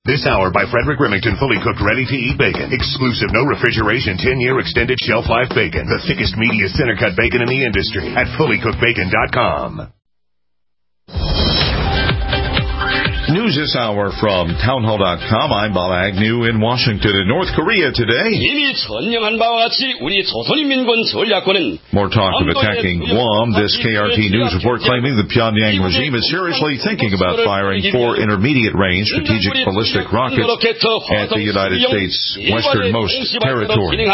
This hour by Frederick Remington, fully cooked, ready-to-eat bacon. Exclusive, no refrigeration, 10-year extended shelf life bacon. The thickest, meatiest center-cut bacon in the industry at fullycookedbacon.com. News this hour from townhall.com. I'm Bob Agnew in Washington. In North Korea today, more talk of attacking Guam. This KRT News report claiming the Pyongyang regime is seriously thinking about firing 4 intermediate-range strategic ballistic rockets at the United States' westernmost territory.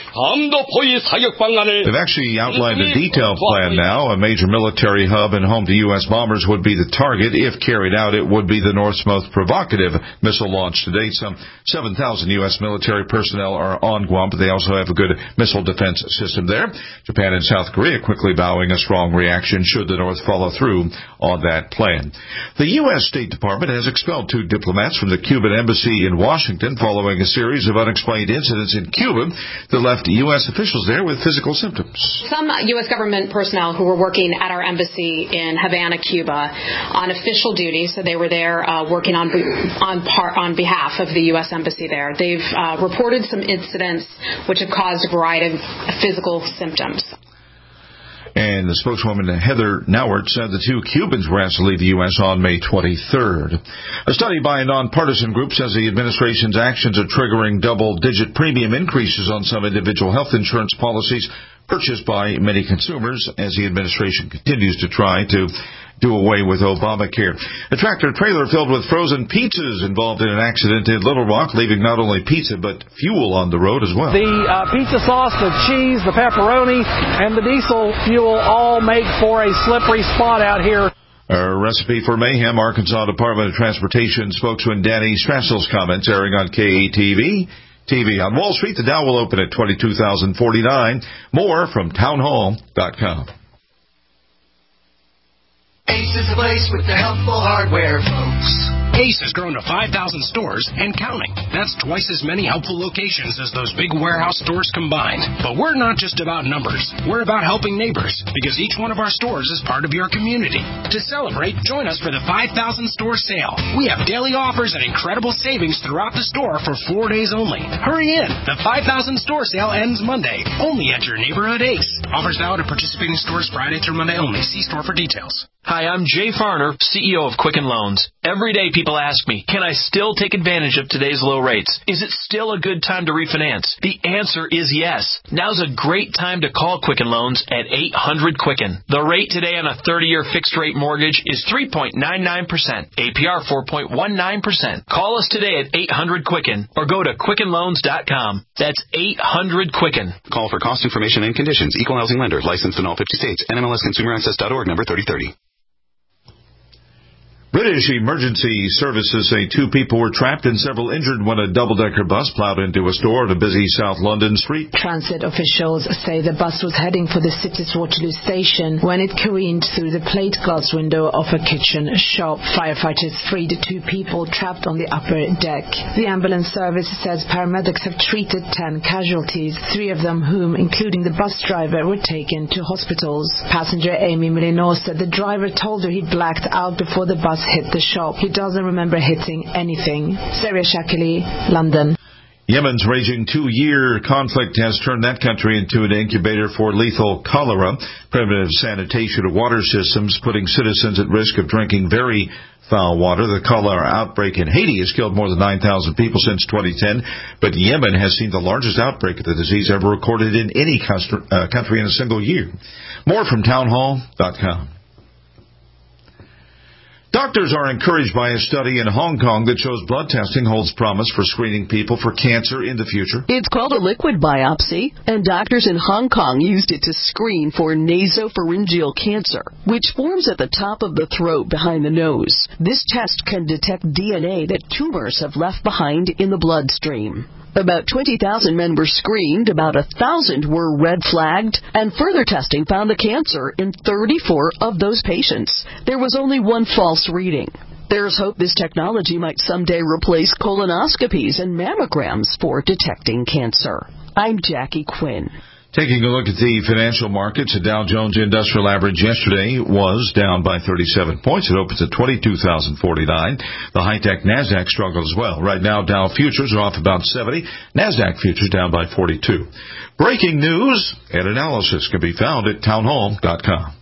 They've actually outlined a detailed plan now. A major military hub and home to U.S. bombers would be the target. If carried out, it would be the North's most provocative missile launch to date. Some 7,000 U.S. military personnel are on Guam, but they also have a good missile defense system there. Japan and South Korea quickly vowing a strong reaction should the North follow through on that plan. The U.S. State Department has expelled 2 diplomats from the Cuban embassy in Washington following a series of unexplained incidents in Cuba that left U.S. officials there with physical symptoms. Some U.S. government personnel who were working at our embassy in Havana, Cuba, on official duty, so they were there working on behalf of the U.S. Embassy there. They've reported some incidents which have caused a variety of physical symptoms. And the spokeswoman, Heather Nauert, said the 2 Cubans were asked to leave the U.S. on May 23rd. A study by a nonpartisan group says the administration's actions are triggering double-digit premium increases on some individual health insurance policies purchased by many consumers as the administration continues to try to do away with Obamacare. A tractor-trailer filled with frozen pizzas involved in an accident in Little Rock, leaving not only pizza but fuel on the road as well. The pizza sauce, the cheese, the pepperoni, and the diesel fuel all make for a slippery spot out here. A recipe for mayhem. Arkansas Department of Transportation spokesman Danny Strassel's comments airing on KATV. TV. On Wall Street, the Dow will open at 22,049. More from townhall.com. Ace is the place with the helpful hardware, folks. Ace has grown to 5,000 stores and counting. That's twice as many helpful locations as those big warehouse stores combined. But we're not just about numbers. We're about helping neighbors, because each one of our stores is part of your community. To celebrate, join us for the 5,000 store sale. We have daily offers and incredible savings throughout the store for 4 days only. Hurry in. The 5,000 store sale ends Monday, only at your neighborhood Ace. Offers valid at participating stores Friday through Monday only. See store for details. Hi, I'm Jay Farner, CEO of Quicken Loans. Every day people ask me, can I still take advantage of today's low rates? Is it still a good time to refinance? The answer is yes. Now's a great time to call Quicken Loans at 800-QUICKEN. The rate today on a 30-year fixed-rate mortgage is 3.99%, APR 4.19%. Call us today at 800-QUICKEN or go to QuickenLoans.com. That's 800-QUICKEN. Call for cost information and conditions. Equal housing lender. Licensed in all 50 states. NMLSConsumerAccess.org, number 3030. British emergency services say 2 people were trapped and several injured when a double-decker bus plowed into a store at a busy South London street. Transit officials say the bus was heading for the city's Waterloo station when it careened through the plate glass window of a kitchen shop. Firefighters freed 2 people trapped on the upper deck. The ambulance service says paramedics have treated 10 casualties, 3 of them whom, including the bus driver, were taken to hospitals. Passenger Amy Millinor said the driver told her he blacked out before the bus hit the shop. He doesn't remember hitting anything. Sarah Shackley, London. Yemen's raging 2-year conflict has turned that country into an incubator for lethal cholera. Primitive sanitation of water systems putting citizens at risk of drinking very foul water. The cholera outbreak in Haiti has killed more than 9,000 people since 2010, but Yemen has seen the largest outbreak of the disease ever recorded in any country in a single year. More from townhall.com. Doctors are encouraged by a study in Hong Kong that shows blood testing holds promise for screening people for cancer in the future. It's called a liquid biopsy, and doctors in Hong Kong used it to screen for nasopharyngeal cancer, which forms at the top of the throat behind the nose. This test can detect DNA that tumors have left behind in the bloodstream. About 20,000 men were screened, about 1,000 were red flagged, and further testing found the cancer in 34 of those patients. There was only 1 false reading. There's hope this technology might someday replace colonoscopies and mammograms for detecting cancer. I'm Jackie Quinn. Taking a look at the financial markets, the Dow Jones Industrial Average yesterday was down by 37 points. It opens at 22,049. The high-tech NASDAQ struggled as well. Right now, Dow futures are off about 70. NASDAQ futures down by 42. Breaking news and analysis can be found at townhall.com.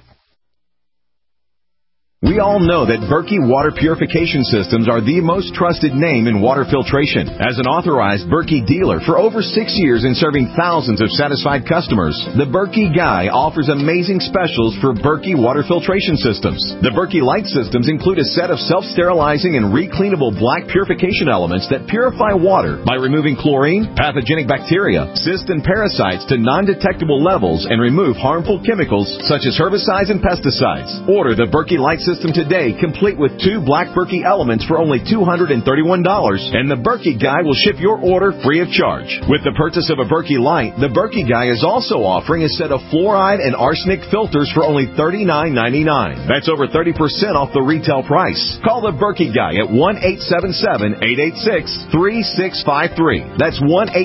We all know that Berkey Water Purification Systems are the most trusted name in water filtration. As an authorized Berkey dealer for over 6 years and serving thousands of satisfied customers, the Berkey Guy offers amazing specials for Berkey Water Filtration Systems. The Berkey Light Systems include a set of self-sterilizing and recleanable black purification elements that purify water by removing chlorine, pathogenic bacteria, cysts, and parasites to non-detectable levels and remove harmful chemicals such as herbicides and pesticides. Order the Berkey Light System today, complete with 2 black Berkey elements for only $231, and the Berkey Guy will ship your order free of charge. With the purchase of a Berkey Light, the Berkey Guy is also offering a set of fluoride and arsenic filters for only $39.99. That's over 30% off the retail price. Call the Berkey Guy at 1-877-886-3653. That's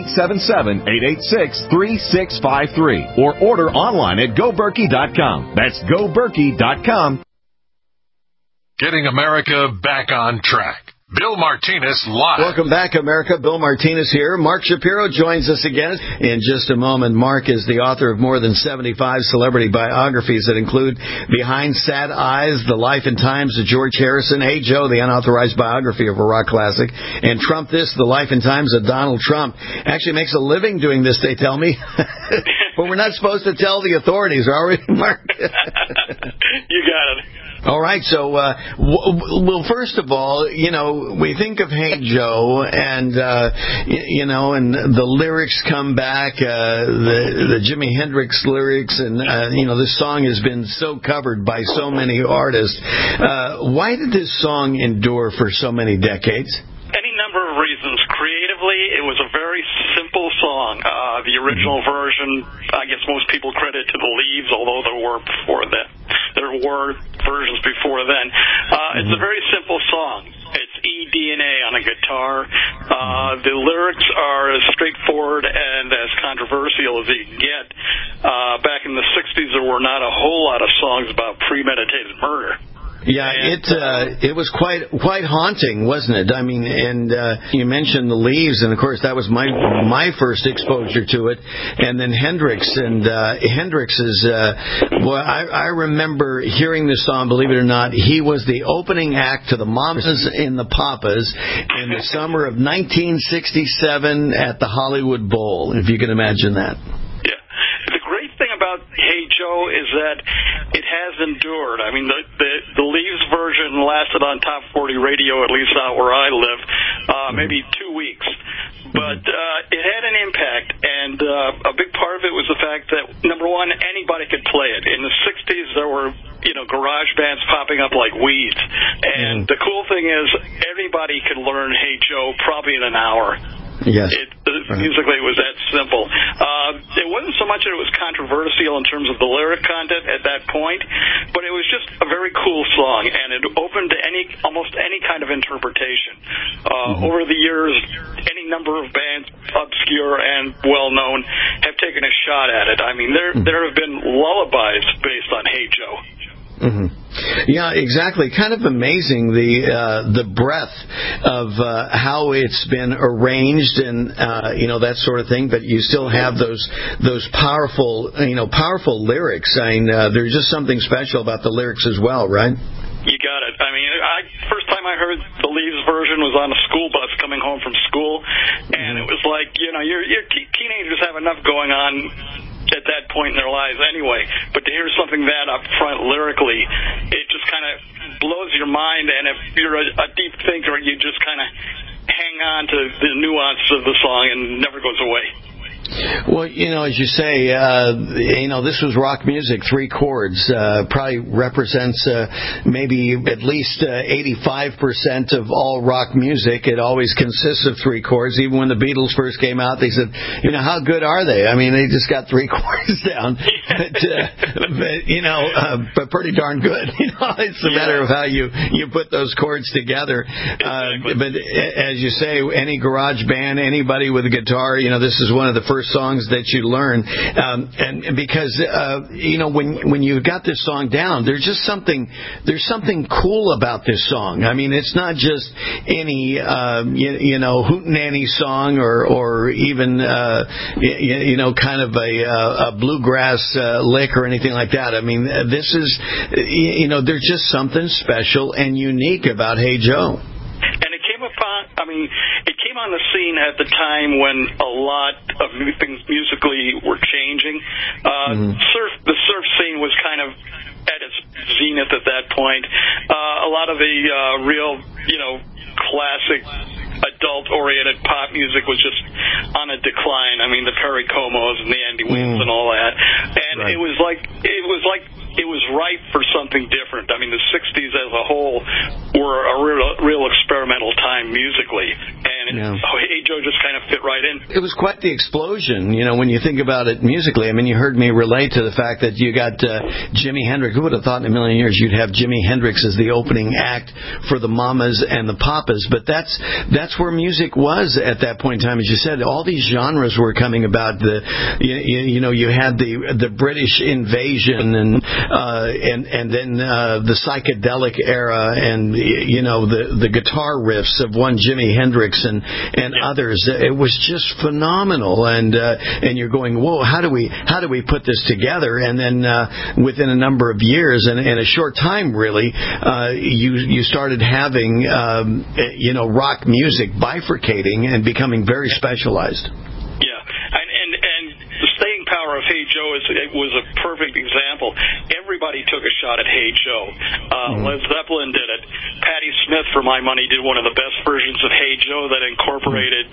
1-877-886-3653. Or order online at GoBerkey.com. That's GoBerkey.com. Getting America back on track. Bill Martinez live. Welcome back, America. Bill Martinez here. Mark Shapiro joins us again in just a moment. Mark is the author of more than 75 celebrity biographies that include Behind Sad Eyes, The Life and Times of George Harrison, Hey Joe, the unauthorized biography of a rock classic, and Trump This, The Life and Times of Donald Trump. Actually makes a living doing this, they tell me. But we're not supposed to tell the authorities, are we, Mark? You got it. All right, so, well, first of all, we think of Hey Joe, and, and the lyrics come back, the Jimi Hendrix lyrics, and, this song has been so covered by so many artists. Why did this song endure for so many decades? Any number of reasons. Creatively, it was a very simple song. The original version, I guess most people credit to the Leaves, although there were versions before then. It's a very simple song. It's E-D-N-A on a guitar. The lyrics are as straightforward and as controversial as you can get. Back in the 60s, there were not a whole lot of songs about premeditated murder. Yeah, it was quite haunting, wasn't it? I mean, and you mentioned the Leaves, and of course that was my first exposure to it. And then Hendrix, and Hendrix is I remember hearing this song. Believe it or not, he was the opening act to the Mamas and the Papas in the summer of 1967 at the Hollywood Bowl. If you can imagine that. About Hey Joe is that it has endured. I mean, the Leaves version lasted on top 40 radio, at least out where I live, maybe 2 weeks. But it had an impact, and a big part of it was the fact that, number one, anybody could play it. In the 60s, there were garage bands popping up like weeds. And the cool thing is everybody could learn Hey Joe probably in an hour. Yes. Musically, it was that simple. It wasn't so much that it was controversial in terms of the lyric content at that point, but it was just a very cool song, and it opened to almost any kind of interpretation. Over the years, any number of bands, obscure and well-known, have taken a shot at it. I mean, there have been lullabies based on Hey Joe. Mm-hmm. Yeah, exactly. Kind of amazing the breadth of how it's been arranged and that sort of thing. But you still have those powerful lyrics. I mean, there's just something special about the lyrics as well, right? You got it. I mean, first time I heard the Leaves version was on a school bus coming home from school, and it was like your teenagers have enough going on at that point in their lives anyway, but to hear something that up front lyrically, it just kind of blows your mind, and if you're a deep thinker, you just kind of hang on to the nuance of the song and it never goes away. Well, as you say, this was rock music, 3 chords, probably represents maybe at least 85% of all rock music. It always consists of 3 chords. Even when the Beatles first came out, they said, how good are they? I mean, they just got 3 chords down. but pretty darn good. It's a matter of how you put those chords together. Exactly. But as you say, any garage band, anybody with a guitar, this is one of the first songs that you learn. And because when you got this song down, there's something cool about this song. I mean, it's not just any hootenanny song or even kind of a bluegrass lick or anything like that. I mean, this is there's just something special and unique about Hey Joe. And it came on the scene at the time when a lot of new things musically were changing. The surf scene was kind of at its zenith at that point. A lot of the real, classic adult-oriented pop music was just on a decline. I mean, the Perry Comos and the Andy Winds and all that. And right. It was ripe for something different. I mean, the 60s as a whole were a real experimental time musically. And Hey Joe just kind of fit right in. It was quite the explosion, when you think about it musically. I mean, you heard me relate to the fact that you got Jimi Hendrix. Who would have thought in a million years you'd have Jimi Hendrix as the opening act for the Mamas and the Papas? But that's where music was at that point in time. As you said, all these genres were coming about. You had the British invasion and then the psychedelic era and the guitar riffs of one Jimi Hendrix and others. It was just phenomenal, and you're going, whoa, how do we put this together? And then within a number of years and in a short time, really, you started having rock music bifurcating and becoming very specialized. Yeah, and the staying power of Hey Joe was a perfect example. Everybody took a shot at Hey Joe. Led Zeppelin did it. Patti Smith, for my money, did one of the best versions of Hey Joe that incorporated,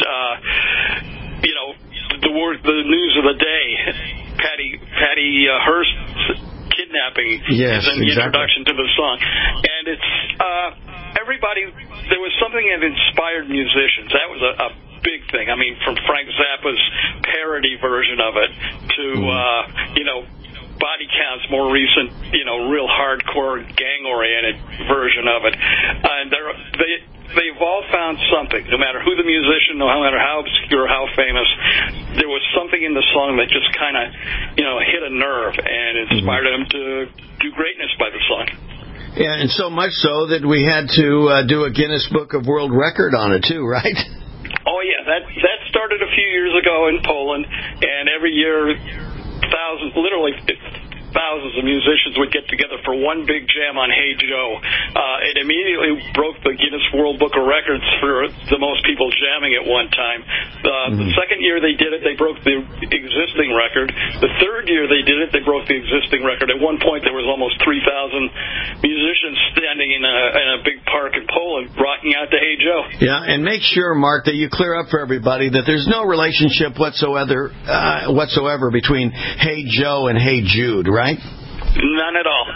the news of the day. Patty Hearst's kidnapping yes, and the exactly. introduction to the song. And it's everybody. There was something that inspired musicians. That was a big thing. I mean, from Frank Zappa's parody version of it to Body Count's more recent, real hardcore gang-oriented version of it. And they've all found something. No matter who the musician, no matter how obscure, how famous, there was something in the song that just kind of, hit a nerve and inspired them to do greatness by the song. Yeah, and so much so that we had to do a Guinness Book of World Record on it too, right? Oh yeah, that started a few years ago in Poland, and every year thousands of musicians would get together for one big jam on Hey Joe. It immediately broke the Guinness World Book of Records for the most people jamming at one time. The second year they did it, they broke the existing record. The third year they did it, they broke the existing record. At one point there was almost 3,000 musicians standing in a big park in Poland rocking out to Hey Joe. Yeah, and make sure, Mark, that you clear up for everybody that there's no relationship whatsoever between Hey Joe and Hey Jude, right? None at all.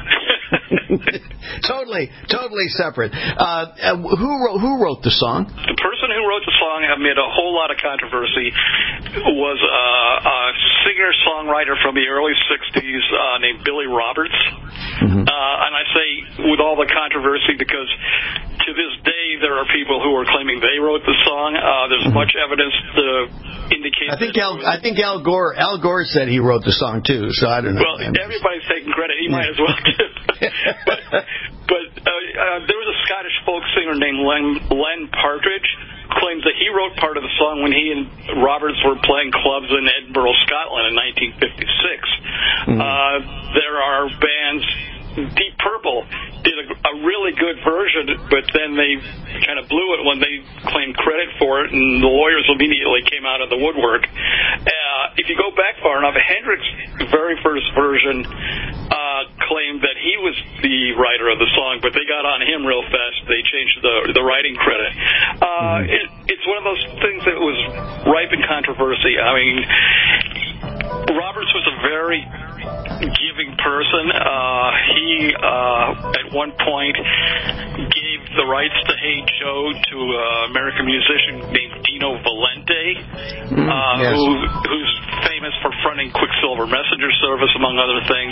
Totally separate. Who wrote the song? The person who wrote the song amid a whole lot of controversy was a singer-songwriter from the early 60s named Billy Roberts. And I say with all the controversy because to this day there are people who are claiming they wrote the song. There's much evidence to indicate I think Al Gore said he wrote the song too, so I don't know. Well, everybody's taking credit. He might as well too. But there was a Scottish folk singer named Len Partridge claims that he wrote part of the song when he and Roberts were playing clubs in Edinburgh, Scotland in 1956. There are bands. Deep Purple did a really good version, but then they kind of blew it when they claimed credit for it, and the lawyers immediately came out of the woodwork. If you go back far enough, Hendrix's very first version claimed that he was the writer of the song, but they got on him real fast. They changed the writing credit. It's one of those things that was ripe in controversy. I mean, Roberts was a very giving person. He at one point gave the rights to Hey Joe to an American musician named Dino Valente, whose famous for fronting Quicksilver Messenger Service, among other things.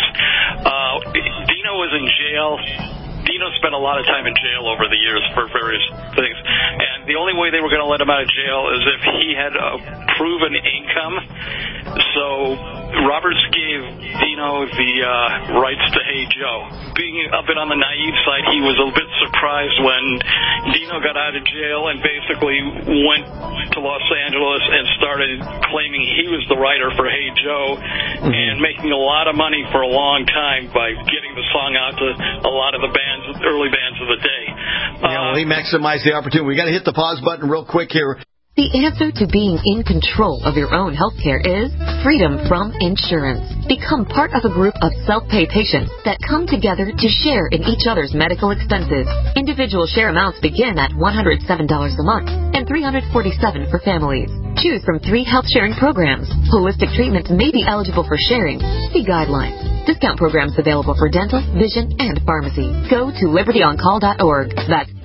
Dino was in jail. Dino spent a lot of time in jail over the years for various things, and the only way they were going to let him out of jail is if he had a proven income. So Roberts gave Dino the rights to Hey Joe. Being a bit on the naive side, he was a bit surprised when Dino got out of jail and basically went to Los Angeles and started claiming he was the writer for Hey Joe and making a lot of money for a long time by getting the song out to a lot of the early bands of the day. Well, he maximized the opportunity. We got to hit the pause button real quick here. The answer to being in control of your own health care is freedom from insurance. Become part of a group of self-pay patients that come together to share in each other's medical expenses. Individual share amounts begin at $107 a month and $347 for families. Choose from 3 health-sharing programs. Holistic treatments may be eligible for sharing. See guidelines. Discount programs available for dental, vision, and pharmacy. Go to libertyoncall.org. That's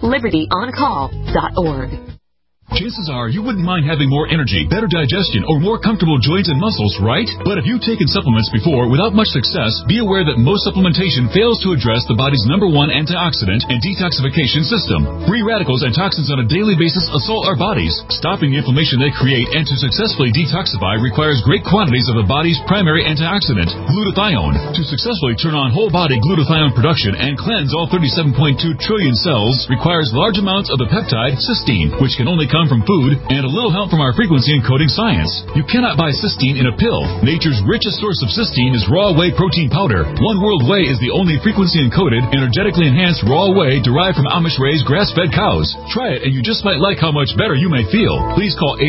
libertyoncall.org. Chances are you wouldn't mind having more energy, better digestion, or more comfortable joints and muscles, right? But if you've taken supplements before without much success, be aware that most supplementation fails to address the body's #1 antioxidant and detoxification system. Free radicals and toxins on a daily basis assault our bodies. Stopping the inflammation they create and to successfully detoxify requires great quantities of the body's primary antioxidant, glutathione. To successfully turn on whole-body glutathione production and cleanse all 37.2 trillion cells requires large amounts of the peptide cysteine, which can only come from food and a little help from our frequency encoding science. You cannot buy cysteine in a pill. Nature's richest source of cysteine is raw whey protein powder. One World Whey is the only frequency encoded, energetically enhanced raw whey derived from Amish raised grass-fed cows. Try it and you just might like how much better you may feel. Please call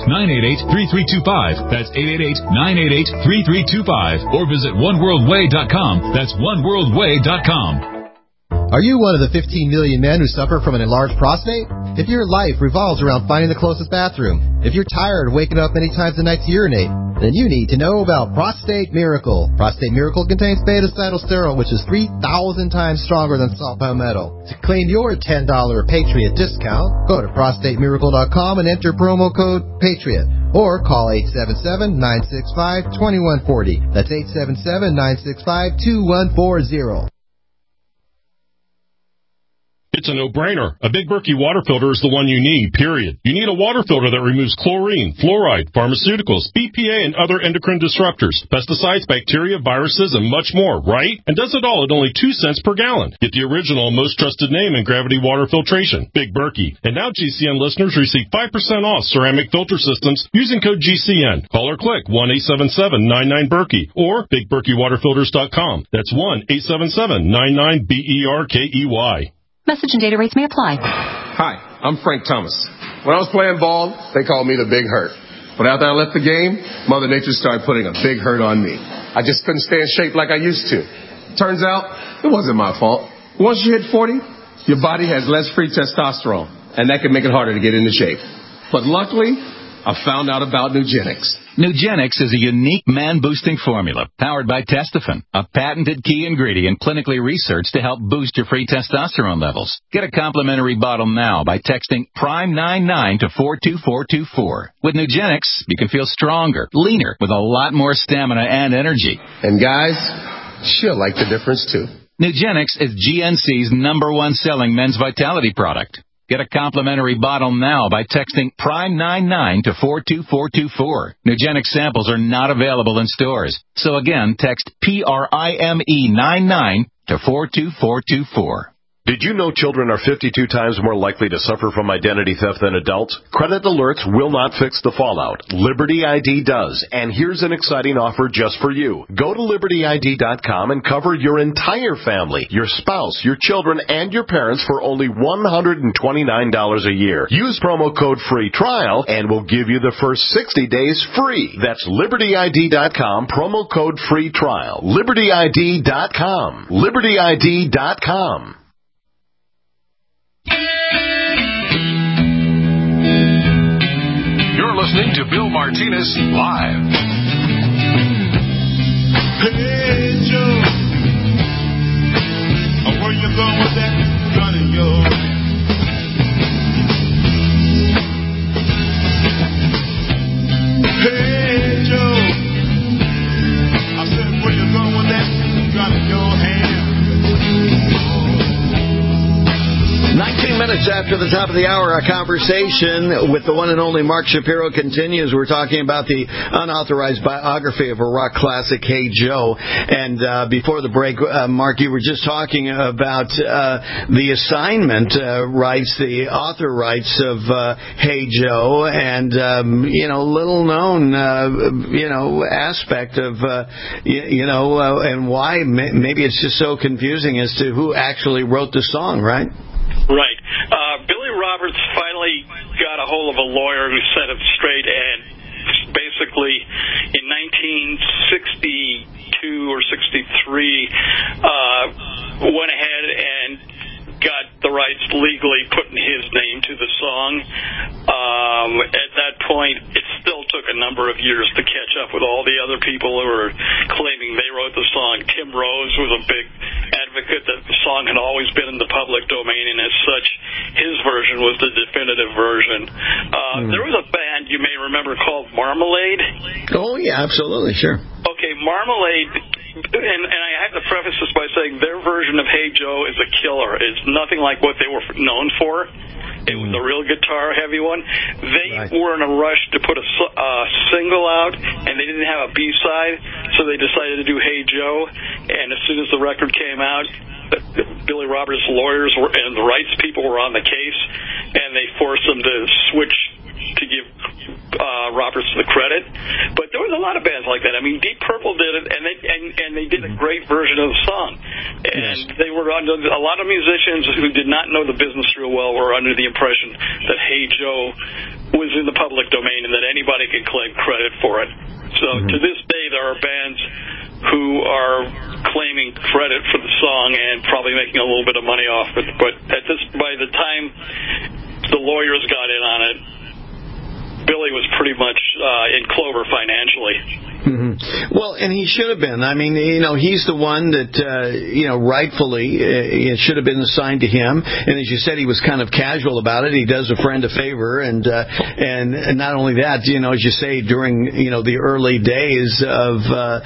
888-988-3325. That's 888-988-3325. Or visit oneworldwhey.com. That's oneworldwhey.com. Are you one of the 15 million men who suffer from an enlarged prostate? If your life revolves around finding the closest bathroom, if you're tired of waking up many times a night to urinate, then you need to know about Prostate Miracle. Prostate Miracle contains beta-cytosterol, which is 3,000 times stronger than salt palmetto. To claim your $10 Patriot discount, go to prostatemiracle.com and enter promo code PATRIOT. Or call 877-965-2140. That's 877-965-2140. It's a no-brainer. A Big Berkey water filter is the one you need, period. You need a water filter that removes chlorine, fluoride, pharmaceuticals, BPA, and other endocrine disruptors, pesticides, bacteria, viruses, and much more, right? And does it all at only 2 cents per gallon. Get the original, most trusted name in gravity water filtration, Big Berkey. And now GCN listeners receive 5% off ceramic filter systems using code GCN. Call or click 1-877-99-BERKEY or BigBerkeyWaterFilters.com. That's 1-877-99-BERKEY. Message and data rates may apply. Hi, I'm Frank Thomas. When I was playing ball, they called me the Big Hurt. But after I left the game, Mother Nature started putting a big hurt on me. I just couldn't stay in shape like I used to. Turns out, it wasn't my fault. Once you hit 40, your body has less free testosterone, and that can make it harder to get into shape. But luckily, I found out about Nugenix. Nugenix is a unique man-boosting formula powered by Testofen, a patented key ingredient clinically researched to help boost your free testosterone levels. Get a complimentary bottle now by texting PRIME99 to 42424. With Nugenix, you can feel stronger, leaner, with a lot more stamina and energy. And guys, she'll like the difference too. Nugenix is GNC's #1 selling men's vitality product. Get a complimentary bottle now by texting PRIME99 to 42424. Nugenix samples are not available in stores. So again, text PRIME99 to 42424. Did you know children are 52 times more likely to suffer from identity theft than adults? Credit alerts will not fix the fallout. Liberty ID does. And here's an exciting offer just for you. Go to libertyid.com and cover your entire family, your spouse, your children, and your parents for only $129 a year. Use promo code FREE TRIAL and we'll give you the first 60 days free. That's libertyid.com, promo code FREE TRIAL. libertyid.com. libertyid.com. You're listening to Bill Martinez Live. Hey, Joe, where you going with that gun of yours? Hey, Joe. After the top of the hour, our conversation with the one and only Mark Shapiro continues. We're talking about the unauthorized biography of a rock classic, Hey Joe. And before the break, Mark, you were just talking about the assignment rights, the author rights of Hey Joe, and little known aspect of and why maybe it's just so confusing as to who actually wrote the song, right? Right. Billy Roberts finally got a hold of a lawyer who set it straight, and basically in 1962 or 63 went ahead and got the rights legally putting his name to the song. At that point, it still took a number of years to catch up with all the other people who were claiming they wrote the song. Tim Rose was a big advocate that the song had always been in the public domain, and as such, his version was the definitive version. There was a band you may remember called Marmalade. Oh, yeah, absolutely, sure. Okay, Marmalade, and I have to preface this by saying their version of Hey Joe is a killer. It's nothing like what they were known for. It was a real guitar-heavy one. They were in a rush to put a single out, and they didn't have a B-side, so they decided to do Hey Joe. And as soon as the record came out, Billy Roberts' lawyers and the rights people were on the case, and they forced them to switch to give Roberts the credit. But there was a lot of bands like that. I mean, Deep Purple did it, and they did a great version of the song. And they were under a lot of musicians who did not know the business real well were under the impression that Hey Joe was in the public domain and that anybody could claim credit for it. So to this day, there are bands who are claiming credit for the song and probably making a little bit of money off it. But by the time the lawyers got in on it, Billy was pretty much in clover financially. Well, and he should have been. I mean, he's the one that, rightfully it should have been assigned to him. And as you said, he was kind of casual about it. He does a friend a favor, and not only that, as you say, during the early days of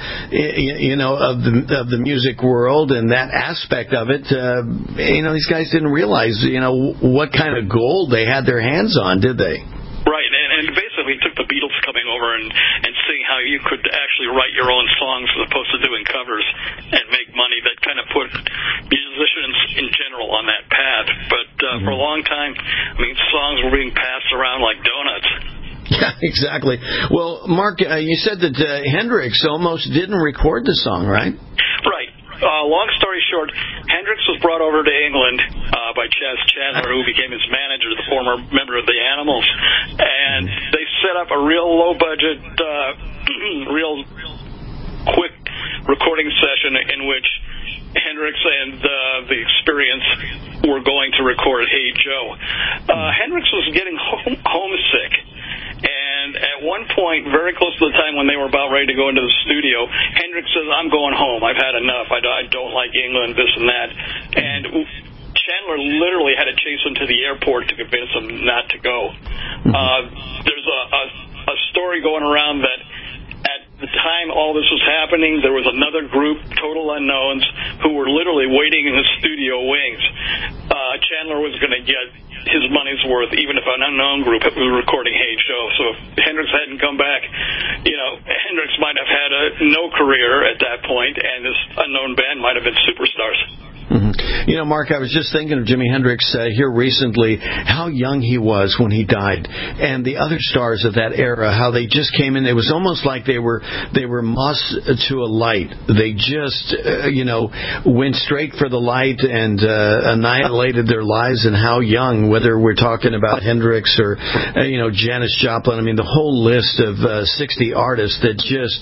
the music world and that aspect of it, these guys didn't realize what kind of gold they had their hands on, did they? Right, and basically took the Beatles coming over and seeing how you could actually write your own songs as opposed to doing covers and make money. That kind of put musicians in general on that path. But for a long time, I mean, songs were being passed around like donuts. Yeah, exactly. Well, Mark, you said that Hendrix almost didn't record the song, right? Right. Long story short, Hendrix was brought over to England by Chas Chandler, who became his manager, the former member of the Animals, and they set up a real low-budget, real quick recording session in which Hendrix and the Experience were going to record Hey Joe. Hendrix was getting homesick. And at one point, very close to the time when they were about ready to go into the studio, Hendrix says, "I'm going home. I've had enough. I don't like England, this and that." And Chandler literally had to chase him to the airport to convince him not to go. There's a story going around that at the time all this was happening, there was another group, Total Unknowns, who were literally waiting in the studio wings. Chandler was going to get his money's worth, even if an unknown group was recording Hey Joe. So if Hendrix hadn't come back, Hendrix might have had no career at that point, and this unknown band might have been superstars. Mark, I was just thinking of Jimi Hendrix here recently, how young he was when he died, and the other stars of that era, how they just came in. It was almost like they were moths to a light. They just, went straight for the light and annihilated their lives, and how young, whether we're talking about Hendrix or, Janis Joplin. I mean, the whole list of 60 artists that just,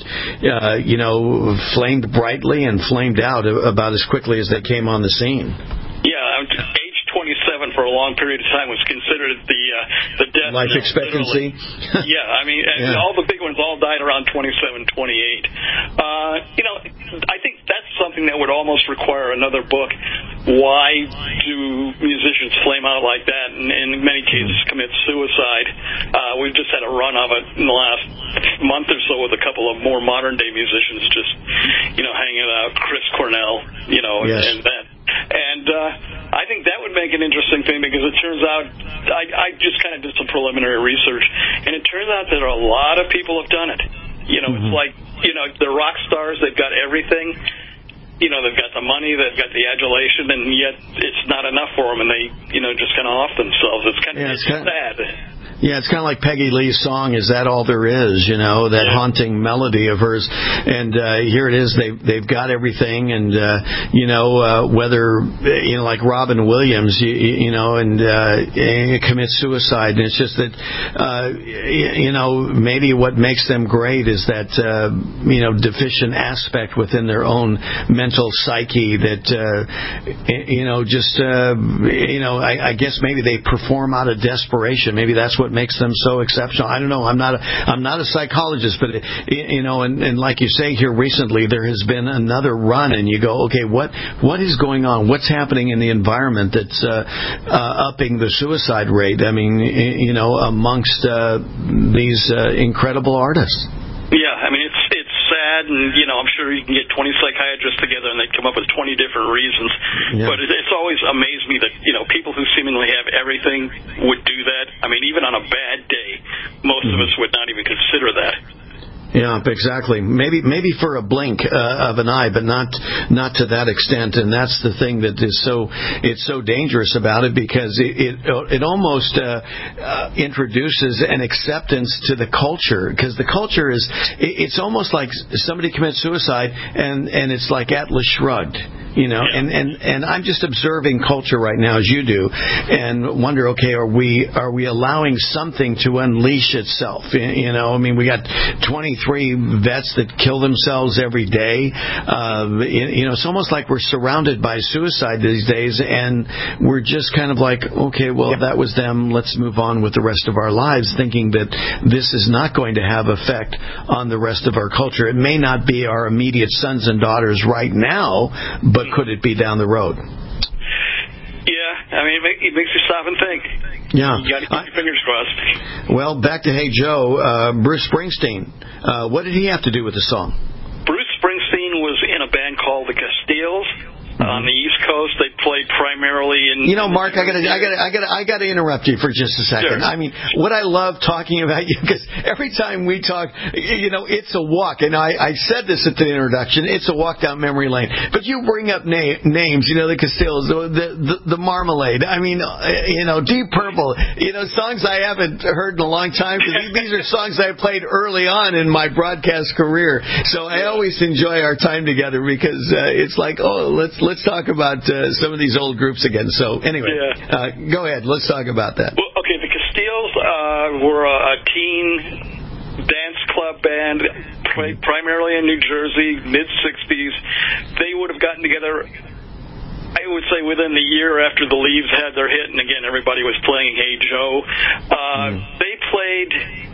flamed brightly and flamed out about as quickly as they came on the scene. Yeah, age 27 for a long period of time was considered the death life expectancy. Yeah, I mean, all the big ones all died around 27, 28. I think that's something that would almost require another book. Why do musicians flame out like that and in many cases commit suicide? We've just had a run of it in the last month or so with a couple of more modern day musicians just, hanging out, Chris Cornell, and that. And I think that would make an interesting thing because it turns out, I just kind of did some preliminary research, and it turns out that a lot of people have done it. You know, it's like, you know, they're rock stars, they've got everything. You know, they've got the money, they've got the adulation, and yet it's not enough for them, and they, you know, just kind of off themselves. It's kind of sad. Yeah, it's kind of like Peggy Lee's song, Is That All There Is, you know, that haunting melody of hers. And here it is, they've got everything, and, you know, whether, you know, like Robin Williams, you know, and commits suicide. And it's just that, you know, maybe what makes them great is that, you know, deficient aspect within their own mental psyche that, you know, just, you know, I guess maybe they perform out of desperation. Maybe that's what makes them so exceptional. I don't know. I'm not a psychologist, but you know, and like you say here recently, there has been another run, and you go, okay, what is going on? What's happening in the environment that's upping the suicide rate? I mean, you know, amongst these incredible artists. Yeah, I mean, it's sad, and, you know, I'm sure you can get 20 psychiatrists together and they'd come up with 20 different reasons. Yeah. But it's always amazed me that, you know, people who seemingly have everything would do that. I mean, even on a bad day, most of us would not even consider that. Yeah, exactly. Maybe for a blink of an eye, but not to that extent. And that's the thing that is so dangerous about it, because it almost introduces an acceptance to the culture, because the culture it's almost like somebody commits suicide and it's like Atlas Shrugged. You know, and I'm just observing culture right now, as you do, and wonder, okay, are we allowing something to unleash itself? You know, I mean, we got 23 vets that kill themselves every day. You know, it's almost like we're surrounded by suicide these days, and we're just kind of like, okay, well, that was them. Let's move on with the rest of our lives, thinking that this is not going to have effect on the rest of our culture. It may not be our immediate sons and daughters right now, but could it be down the road? Yeah, I mean, it makes you stop and think. Yeah. You got to keep your fingers crossed. Well, back to Hey Joe, Bruce Springsteen. What did he have to do with the song? Bruce Springsteen was in a band called the Castiles. On the East Coast, they played primarily in. You know, Mark, I gotta interrupt you for just a second. Sure. I mean, what I love talking about you, because every time we talk, you know, it's a walk, and I said this at the introduction. It's a walk down memory lane. But you bring up names, you know, the Castiles, the Marmalade. I mean, you know, Deep Purple. You know, songs I haven't heard in a long time, because these are songs I played early on in my broadcast career. So I always enjoy our time together, because it's like, oh, let's talk about some of these old groups again. So anyway, go ahead. Let's talk about that. Well, okay, the Castiles were a teen dance club band, played primarily in New Jersey, mid-'60s. They would have gotten together, I would say, within the year after the Leaves had their hit, and again, everybody was playing Hey Joe. They played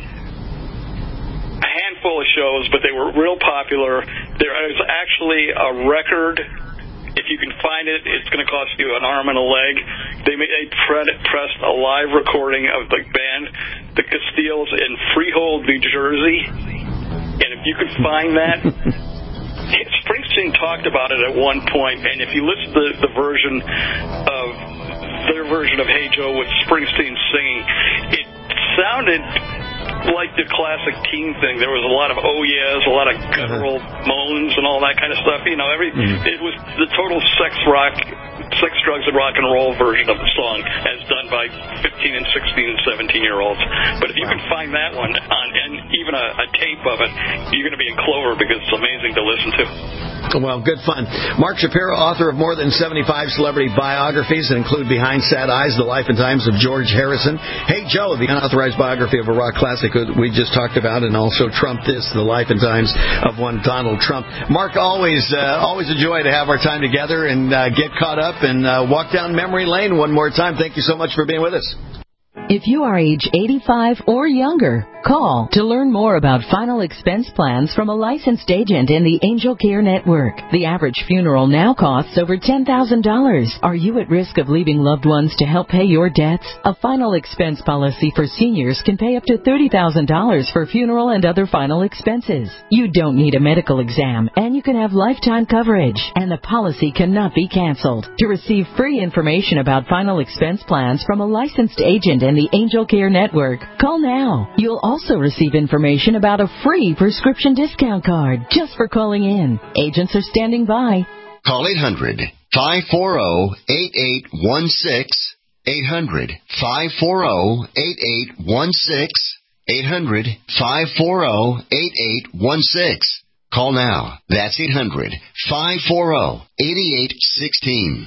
a handful of shows, but they were real popular. There was actually a record. If you can find it, it's going to cost you an arm and a leg. They pressed a live recording of the band, the Castiles, in Freehold, New Jersey. And if you could find that, Springsteen talked about it at one point. And if you listen to the version of their version of Hey Joe with Springsteen singing, it sounded like the classic teen thing. There was a lot of oh yeahs, a lot of guttural moans and all that kind of stuff. You know, it was the total sex, drugs, and rock and roll version of the song, as done by 15 and 16 and 17-year-olds. But if you can find that one and even a tape of it, you're going to be in clover, because it's amazing to listen to. Well, good fun. Mark Shapiro, author of more than 75 celebrity biographies that include Behind Sad Eyes, The Life and Times of George Harrison, Hey Joe, the unauthorized biography of a rock classic we just talked about, and also Trump This, The Life and Times of one Donald Trump. Mark, always a joy to have our time together and get caught up and walk down memory lane one more time. Thank you so much for being with us. If you are age 85 or younger, Call to learn more about final expense plans from a licensed agent in the Angel Care Network. The average funeral now costs over $10,000. Are you at risk of leaving loved ones to help pay your debts? A final expense policy for seniors can pay up to $30,000 for funeral and other final expenses. You don't need a medical exam, and you can have lifetime coverage, and the policy cannot be canceled. To receive free information about final expense plans from a licensed agent in the Angel Care Network, call now. You'll also receive information about a free prescription discount card just for calling in. Agents are standing by. Call 800-540-8816. 800-540-8816. 800-540-8816. Call now. That's 800-540-8816.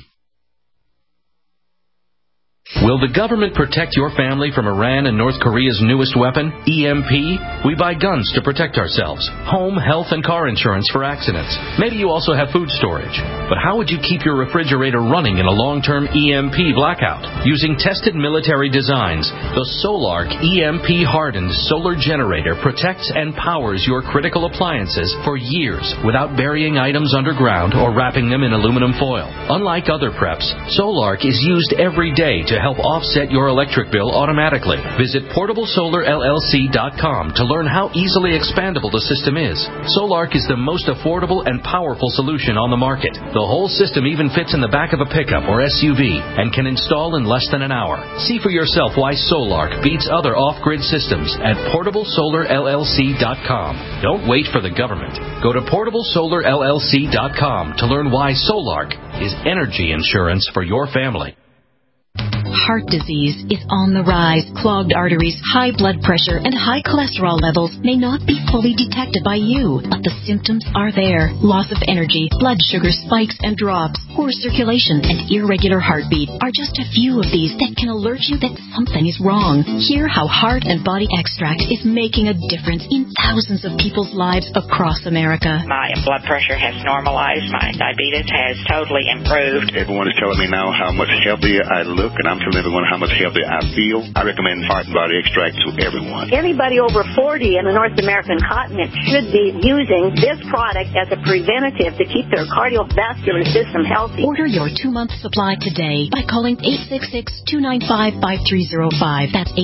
Will the government protect your family from Iran and North Korea's newest weapon, EMP? We buy guns to protect ourselves, home, health, and car insurance for accidents. Maybe you also have food storage. But how would you keep your refrigerator running in a long-term EMP blackout? Using tested military designs, the Solark EMP-hardened solar generator protects and powers your critical appliances for years without burying items underground or wrapping them in aluminum foil. Unlike other preps, Solark is used every day to help offset your electric bill automatically. Visit PortableSolarLLC.com to learn how easily expandable the system is. Solark is the most affordable and powerful solution on the market. The whole system even fits in the back of a pickup or SUV and can install in less than an hour. See for yourself why Solark beats other off-grid systems at PortableSolarLLC.com. Don't wait for the government. Go to PortableSolarLLC.com to learn why Solark is energy insurance for your family. Heart disease is on the rise. Clogged arteries, high blood pressure, and high cholesterol levels may not be fully detected by you, but the symptoms are there. Loss of energy, blood sugar spikes and drops, poor circulation, and irregular heartbeat are just a few of these that can alert you that something is wrong. Hear how Heart and Body Extract is making a difference in thousands of people's lives across America. My blood pressure has normalized. My diabetes has totally improved. Everyone is telling me now how much healthier I look, and I'm telling everyone how much healthier I feel. I recommend Heart and Body Extract to everyone. Anybody over 40 in the North American continent should be using this product as a preventative to keep their cardiovascular system healthy. Order your 2-month supply today by calling 866-295-5305. That's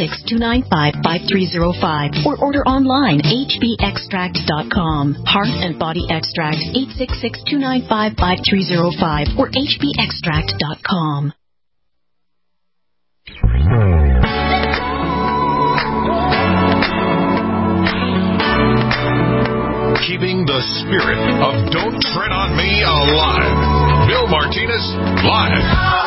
866-295-5305. Or order online, hbextract.com. Heart and Body Extract, 866-295-5305 or hbextract.com. Keeping the spirit of Don't Tread on Me alive. Bill Martinez, live.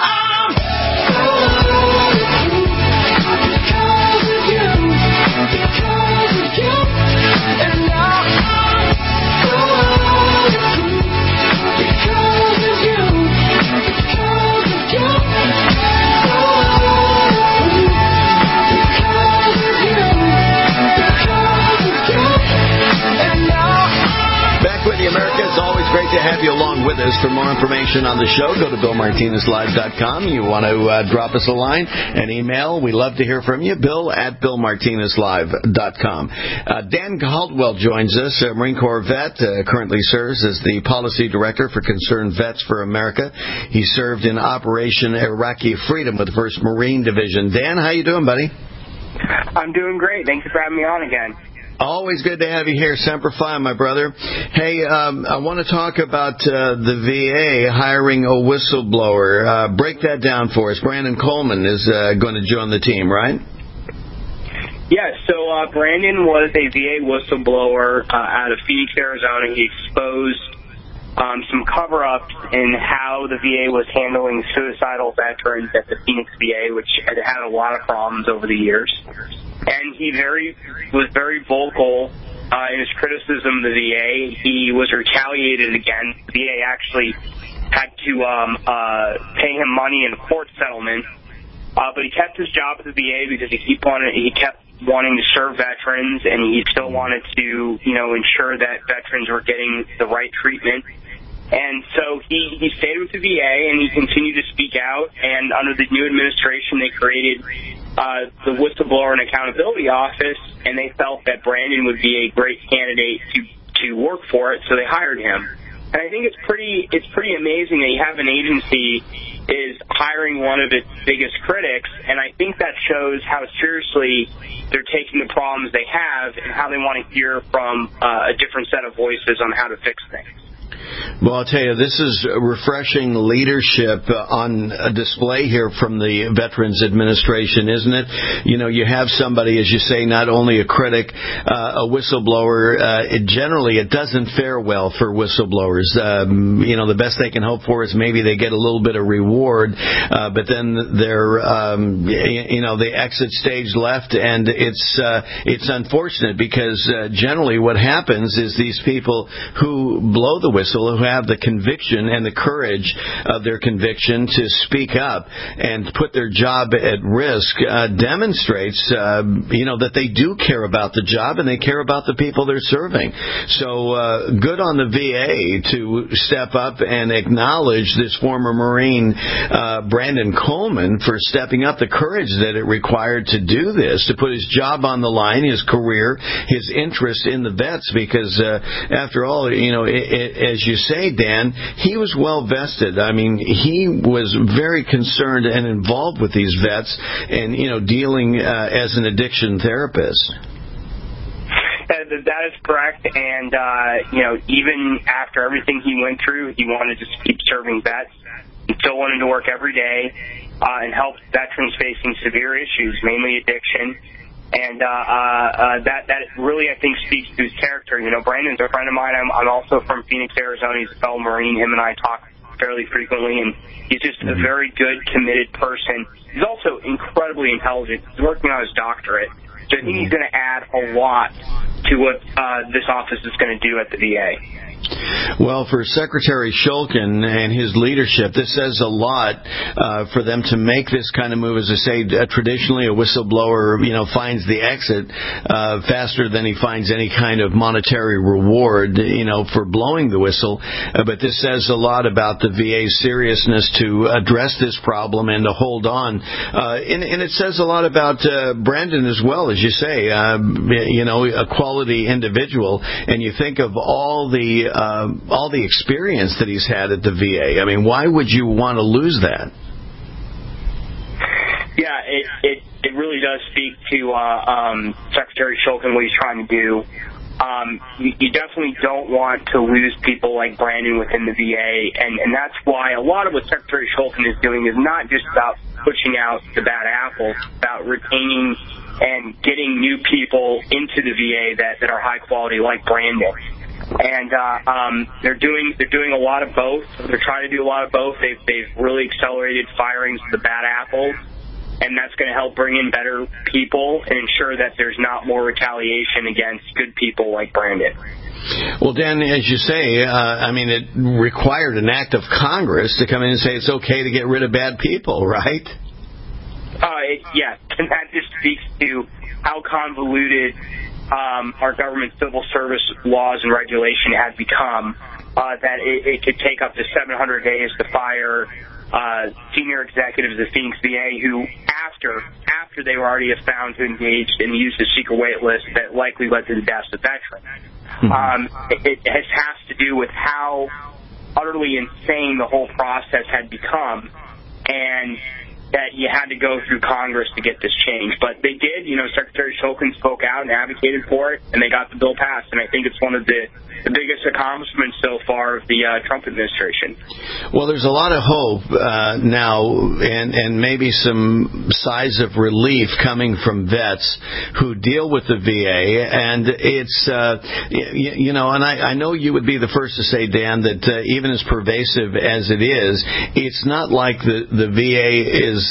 America, it's always great to have you along with us. For more information on the show, go to BillMartinezLive.com. You want to drop us a line, an email. We love to hear from you. Bill@BillMartinezLive.com. Dan Caldwell joins us, a Marine Corps vet, currently serves as the Policy Director for Concerned Vets for America. He served in Operation Iraqi Freedom with the 1st Marine Division. Dan, how you doing, buddy? I'm doing great. Thanks for having me on again. Always good to have you here. Semper Fi, my brother. Hey, I want to talk about the VA hiring a whistleblower. Break that down for us. Brandon Coleman is going to join the team, right? Yeah, so Brandon was a VA whistleblower out of Phoenix, Arizona. He exposed some cover-ups in how the VA was handling suicidal veterans at the Phoenix VA, which had had a lot of problems over the years. And he was very vocal in his criticism of the VA. He was retaliated against. The VA actually had to pay him money in a court settlement, but he kept his job at the VA because he kept wanting to serve veterans, and he still wanted to, ensure that veterans were getting the right treatment. And so he stayed with the VA, and he continued to speak out. And under the new administration, they created the Whistleblower and Accountability Office, and they felt that Brandon would be a great candidate to work for it, so they hired him. And I think it's pretty amazing that you have an agency is hiring one of its biggest critics, and I think that shows how seriously they're taking the problems they have and how they want to hear from a different set of voices on how to fix things. Well, I'll tell you, this is refreshing leadership on display here from the Veterans Administration, isn't it? You know, you have somebody, as you say, not only a critic, a whistleblower. Generally, it doesn't fare well for whistleblowers. You know, the best they can hope for is maybe they get a little bit of reward, but then they're, you know, they exit stage left, and it's unfortunate because generally what happens is these people who blow the whistle, who have the conviction and the courage of their conviction to speak up and put their job at risk, demonstrates, you know, that they do care about the job and they care about the people they're serving. So good on the VA to step up and acknowledge this former Marine, Brandon Coleman, for stepping up, the courage that it required to do this, to put his job on the line, his career, his interest in the vets, because after all, you know, as you say, Dan, he was well vested. I mean, he was very concerned and involved with these vets and, you know, dealing as an addiction therapist. That is correct, and, you know, even after everything he went through, he wanted to keep serving vets. He still wanted to work every day and help veterans facing severe issues, mainly addiction. And that really, I think, speaks to his character. You know, Brandon's a friend of mine. I'm also from Phoenix, Arizona. He's a fellow Marine. Him and I talk fairly frequently, and he's just a very good, committed person. He's also incredibly intelligent. He's working on his doctorate. So I think he's going to add a lot to what this office is going to do at the VA. Well, for Secretary Shulkin and his leadership, this says a lot for them to make this kind of move. As I say, traditionally a whistleblower, you know, finds the exit faster than he finds any kind of monetary reward, you know, for blowing the whistle. But this says a lot about the VA's seriousness to address this problem and to hold on. And it says a lot about Brandon as well, as you say, you know, a quality individual. And you think of all the experience that he's had at the VA. I mean, why would you want to lose that? Yeah, it really does speak to Secretary Shulkin, what he's trying to do. You definitely don't want to lose people like Brandon within the VA, and that's why a lot of what Secretary Shulkin is doing is not just about pushing out the bad apples, it's about retaining and getting new people into the VA that are high quality like Brandon. And they're doing a lot of both. They're trying to do a lot of both. They've really accelerated firings of the bad apples, and that's going to help bring in better people and ensure that there's not more retaliation against good people like Brandon. Well, Dan, as you say, I mean, it required an act of Congress to come in and say it's okay to get rid of bad people, right? Yeah, and that just speaks to how convoluted our government civil service laws and regulation has become, that it could take up to 700 days to fire senior executives of Phoenix VA who, after they were already found to engage in the use of secret wait lists that likely led to the deaths of veterans. It has to do with how utterly insane the whole process had become, and that you had to go through Congress to get this change. But they did. You know, Secretary Shulkin spoke out and advocated for it, and they got the bill passed. And I think it's one of the biggest accomplishments so far of the Trump administration. Well, there's a lot of hope now, and maybe some sighs of relief coming from vets who deal with the VA. And it's, you know, and I know you would be the first to say, Dan, that even as pervasive as it is, it's not like the VA is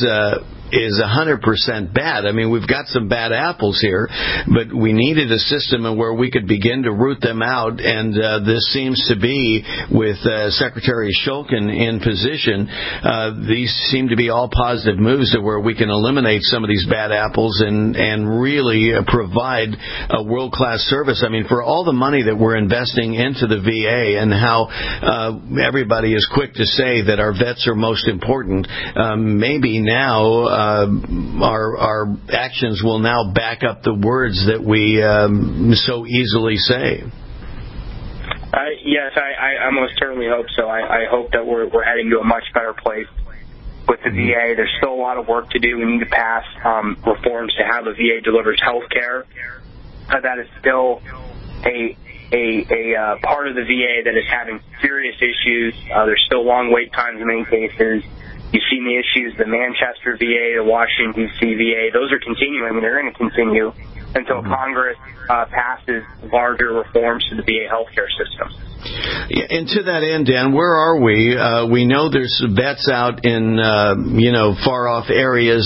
100% bad. I mean, we've got some bad apples here, but we needed a system where we could begin to root them out, and this seems to be, with Secretary Shulkin in position, these seem to be all positive moves to where we can eliminate some of these bad apples and really provide a world-class service. I mean, for all the money that we're investing into the VA and how everybody is quick to say that our vets are most important, maybe now our actions will now back up the words that we so easily say. Yes, I most certainly hope so. I hope that we're heading to a much better place with the VA. There's still a lot of work to do. We need to pass reforms to how the VA delivers health care. That is still a part of the VA that is having serious issues. There's still long wait times in many cases. You've seen the issues, the Manchester VA, the Washington, D.C. VA. Those are continuing. I mean, they're going to continue until Congress passes larger reforms to the VA healthcare system. Yeah, and to that end, Dan, where are we? We know there's vets out in, far off areas.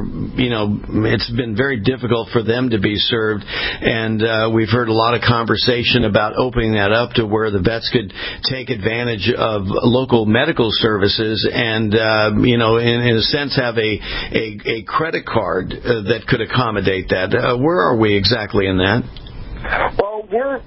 It's been very difficult for them to be served. And we've heard a lot of conversation about opening that up to where the vets could take advantage of local medical services and, in a sense, have a credit card that could accommodate that. Where are we exactly in that? Well, we're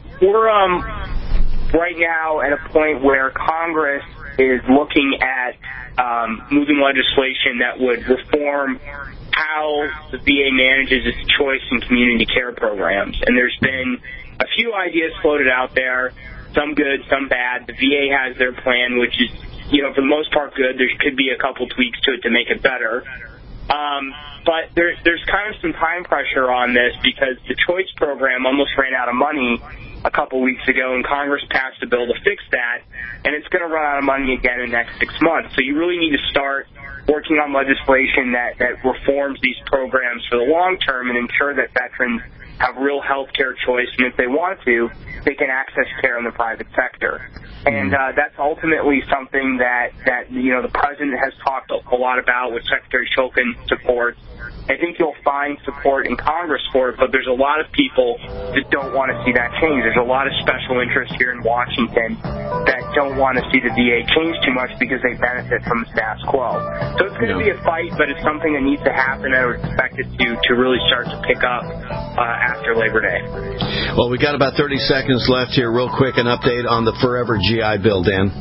right now at a point where Congress is looking at moving legislation that would reform how the VA manages its choice in community care programs. And there's been a few ideas floated out there, some good, some bad. The VA has their plan, which is, for the most part good. There could be a couple tweaks to it to make it better. But there's kind of some time pressure on this because the choice program almost ran out of money a couple weeks ago, and Congress passed a bill to fix that, and it's going to run out of money again in the next 6 months. So you really need to start working on legislation that reforms these programs for the long term and ensure that veterans have real health care choice, and if they want to, they can access care in the private sector. And that's ultimately something that the President has talked a lot about, which Secretary Shulkin supports. I think you'll find support in Congress for it, but there's a lot of people that don't want to see that change. There's a lot of special interests here in Washington that don't want to see the VA change too much because they benefit from the status quo. So it's going to be a fight, but it's something that needs to happen. I would expect it to really start to pick up after Labor Day. Well, we got about 30 seconds left here. Real quick, an update on the Forever GI Bill, Dan.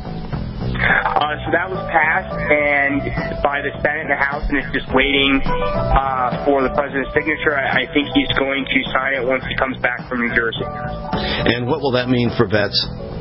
So that was passed and by the Senate and the House, and it's just waiting for the President's signature. I think he's going to sign it once he comes back from New Jersey. And what will that mean for vets?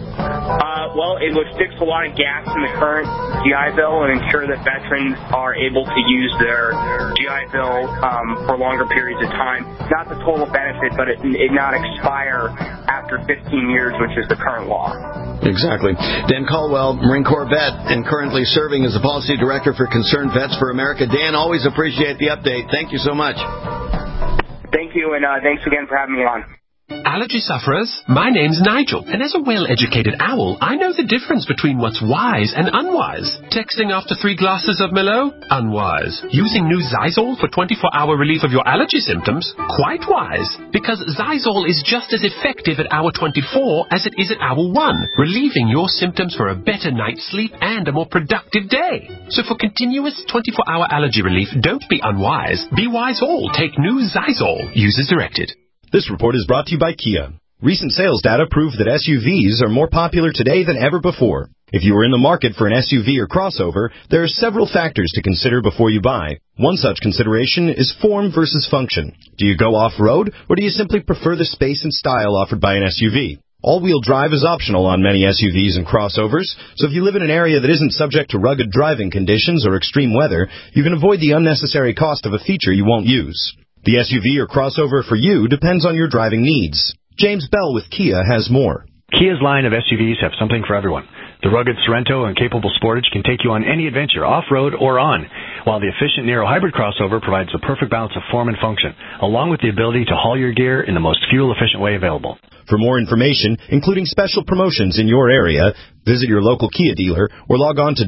Well, it would fix a lot of gaps in the current GI Bill and ensure that veterans are able to use their GI Bill for longer periods of time. Not the total benefit, but it not expire after 15 years, which is the current law. Exactly. Dan Caldwell, Marine Corps vet, and currently serving as the Policy Director for Concerned Vets for America. Dan, always appreciate the update. Thank you so much. Thank you, and thanks again for having me on. Allergy sufferers, my name's Nigel, and as a well-educated owl, I know the difference between what's wise and unwise. Texting after 3 glasses of Merlot? Unwise. Using new Zysol for 24-hour relief of your allergy symptoms? Quite wise, because Zysol is just as effective at hour 24 as it is at hour 1, relieving your symptoms for a better night's sleep and a more productive day. So for continuous 24-hour allergy relief, don't be unwise. Be wise all. Take new Zysol. Use as directed. This report is brought to you by Kia. Recent sales data prove that SUVs are more popular today than ever before. If you are in the market for an SUV or crossover, there are several factors to consider before you buy. One such consideration is form versus function. Do you go off-road, or do you simply prefer the space and style offered by an SUV? All-wheel drive is optional on many SUVs and crossovers, so if you live in an area that isn't subject to rugged driving conditions or extreme weather, you can avoid the unnecessary cost of a feature you won't use. The SUV or crossover for you depends on your driving needs. James Bell with Kia has more. Kia's line of SUVs have something for everyone. The rugged Sorento and capable Sportage can take you on any adventure, off-road or on, while the efficient Nero hybrid crossover provides the perfect balance of form and function, along with the ability to haul your gear in the most fuel-efficient way available. For more information, including special promotions in your area, visit your local Kia dealer or log on to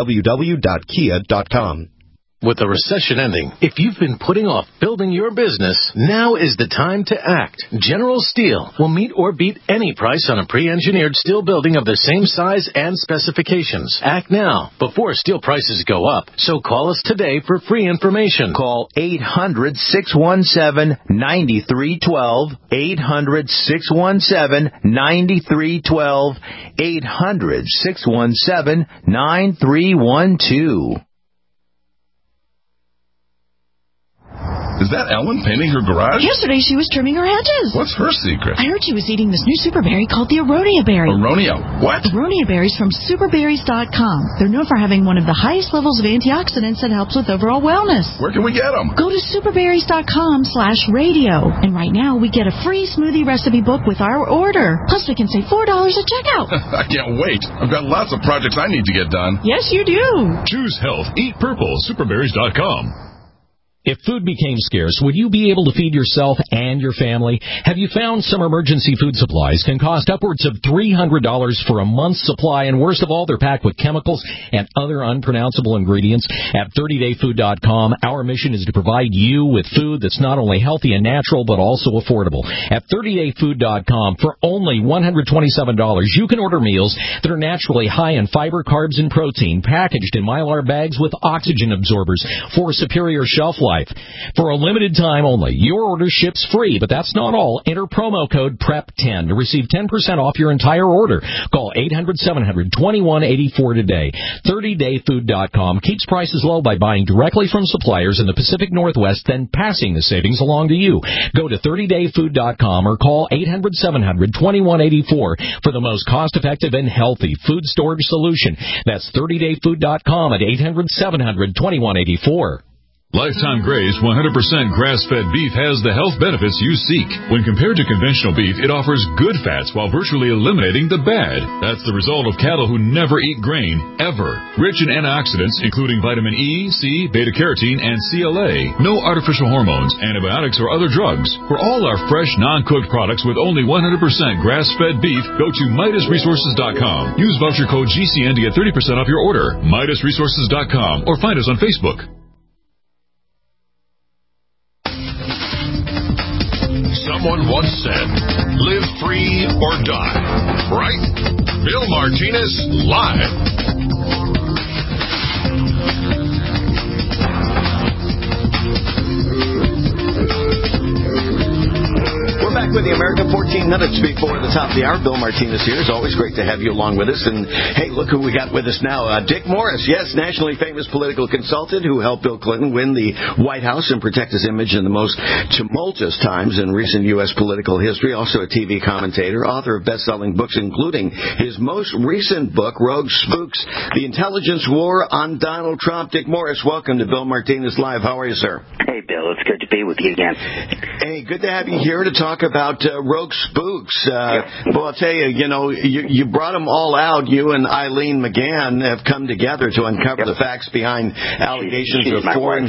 www.kia.com. With the recession ending, if you've been putting off building your business, now is the time to act. General Steel will meet or beat any price on a pre-engineered steel building of the same size and specifications. Act now, before steel prices go up. So call us today for free information. Call 800-617-9312. 800-617-9312. 800-617-9312. Is that Ellen painting her garage? Yesterday she was trimming her hedges. What's her secret? I heard she was eating this new super berry called the Aronia berry. Aronia what? Aronia berries from superberries.com. They're known for having one of the highest levels of antioxidants that helps with overall wellness. Where can we get them? Go to superberries.com/radio. And right now we get a free smoothie recipe book with our order. Plus we can save $4 at checkout. I can't wait. I've got lots of projects I need to get done. Yes, you do. Choose health. Eat purple. Superberries.com. If food became scarce, would you be able to feed yourself and your family? Have you found some emergency food supplies can cost upwards of $300 for a month's supply, and worst of all, they're packed with chemicals and other unpronounceable ingredients? At 30dayfood.com, our mission is to provide you with food that's not only healthy and natural, but also affordable. At 30dayfood.com, for only $127, you can order meals that are naturally high in fiber, carbs, and protein, packaged in Mylar bags with oxygen absorbers for superior shelf life. For a limited time only, your order ships free, but that's not all. Enter promo code PREP10 to receive 10% off your entire order. Call 800-700-2184 today. 30dayfood.com keeps prices low by buying directly from suppliers in the Pacific Northwest, then passing the savings along to you. Go to 30dayfood.com or call 800-700-2184 for the most cost-effective and healthy food storage solution. That's 30dayfood.com at 800-700-2184. Lifetime Graze 100% grass-fed beef has the health benefits you seek. When compared to conventional beef, it offers good fats while virtually eliminating the bad. That's the result of cattle who never eat grain, ever. Rich in antioxidants, including vitamin E, C, beta-carotene, and CLA. No artificial hormones, antibiotics, or other drugs. For all our fresh, non-cooked products with only 100% grass-fed beef, go to MidasResources.com. Use voucher code GCN to get 30% off your order. MidasResources.com, or find us on Facebook. Someone once said, live free or die. Right? Bill Martinez, live. We're back with the America 14 minutes before the top of the hour. Bill Martinez here. It's always great to have you along with us. And, hey, look who we got with us now. Dick Morris, yes, nationally famous political consultant who helped Bill Clinton win the White House and protect his image in the most tumultuous times in recent U.S. political history. Also a TV commentator, author of best-selling books, including his most recent book, Rogue Spooks, The Intelligence War on Donald Trump. Dick Morris, welcome to Bill Martinez Live. How are you, sir? Hey, Bill. It's good to be with you again. Hey, good to have you here to talk about Rogue Spooks. Well, I'll tell you, you brought them all out. You and Eileen McGann have come together to uncover the facts behind allegations of foreign...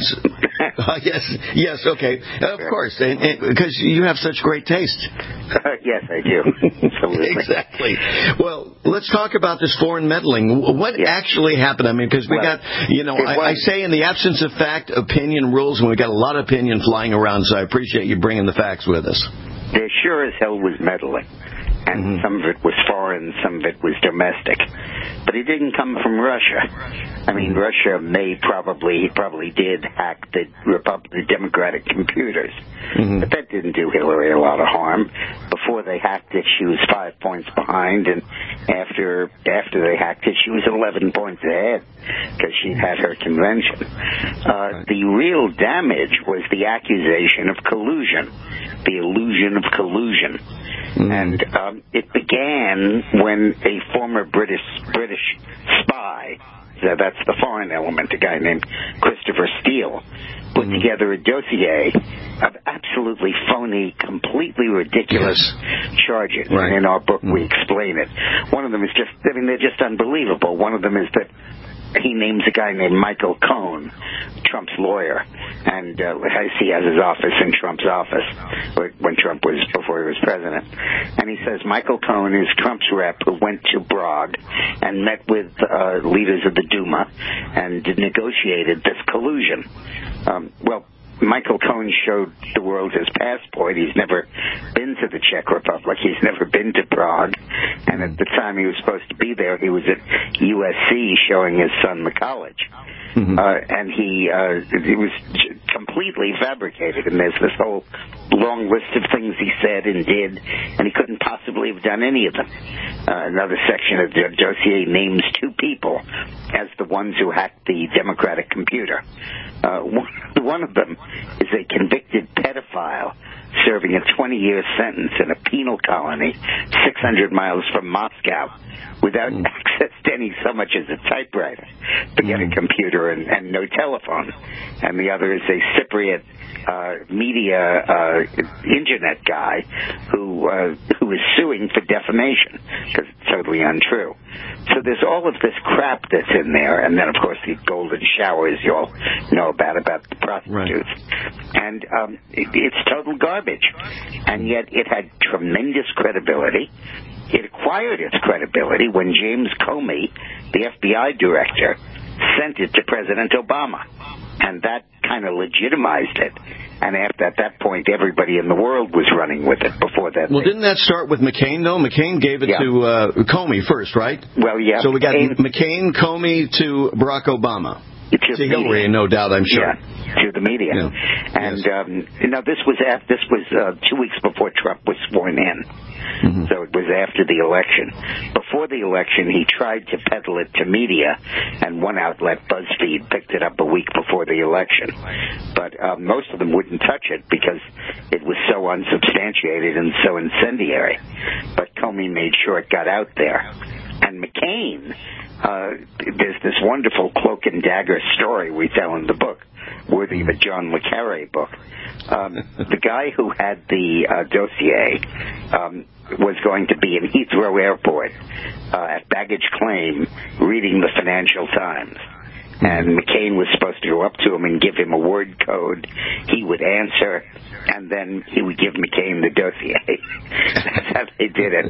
yes, okay. Of course, because you have such great taste. Yes, I do. Absolutely. Exactly. Well, let's talk about this foreign meddling. What actually happened? I mean, because we got, I say in the absence of fact, opinion rules, and we've got a lot of opinion flying around, so I appreciate you bringing the facts with us. There sure as hell was meddling. And some of it was foreign, some of it was domestic. But it didn't come from Russia. I mean, Russia probably did hack the Democratic computers. But that didn't do Hillary a lot of harm. Before they hacked it, she was 5 points behind, and after they hacked it, she was 11 points ahead because she had her convention. The real damage was the accusation of collusion, the illusion of collusion. And it began when a former British spy, that's the foreign element, a guy named Christopher Steele, put together a dossier of absolutely phony, completely ridiculous charges. Right. And in our book we explain it. One of them is they're just unbelievable. One of them is that he names a guy named Michael Cohen, Trump's lawyer, and he has his office in Trump's office before he was president. And he says Michael Cohen is Trump's rep who went to Prague and met with leaders of the Duma and negotiated this collusion. Michael Cohen showed the world his passport. He's never been to the Czech Republic. He's never been to Prague. And at the time he was supposed to be there, he was at USC showing his son the college. And it was completely fabricated. And there's this whole long list of things he said and did, and he couldn't possibly have done any of them. Another section of the dossier names 2 people as the ones who hacked the Democratic computer. One of them is a convicted pedophile serving a 20-year sentence in a penal colony 600 miles from Moscow without access to so much as a typewriter to get a computer and no telephone. And the other is a Cypriot media internet guy who is suing for defamation because it's totally untrue. So there's all of this crap that's in there, and then, of course, the golden showers you all know about the prostitutes. Right. And it's total garbage. And yet it had tremendous credibility. It acquired its credibility when James Comey, the FBI director, sent it to President Obama. And that kind of legitimized it. And at that point, everybody in the world was running with it before that. Well, didn't that start with McCain, though? McCain gave it to Comey first, right? Well, yeah. So we got McCain, Comey to Barack Obama. To Hillary, no doubt, I'm sure. Yeah, to the media. Yeah. And, this was 2 weeks before Trump was sworn in. Mm-hmm. So it was after the election. Before the election, he tried to peddle it to media, and one outlet, BuzzFeed, picked it up a week before the election. But most of them wouldn't touch it because it was so unsubstantiated and so incendiary. But Comey made sure it got out there. And McCain, there's this wonderful cloak and dagger story we tell in the book, worthy of a John le Carre book. The guy who had the dossier was going to be in Heathrow Airport at baggage claim reading the Financial Times. And McCain was supposed to go up to him and give him a word code. He would answer, and then he would give McCain the dossier. That's how they did it.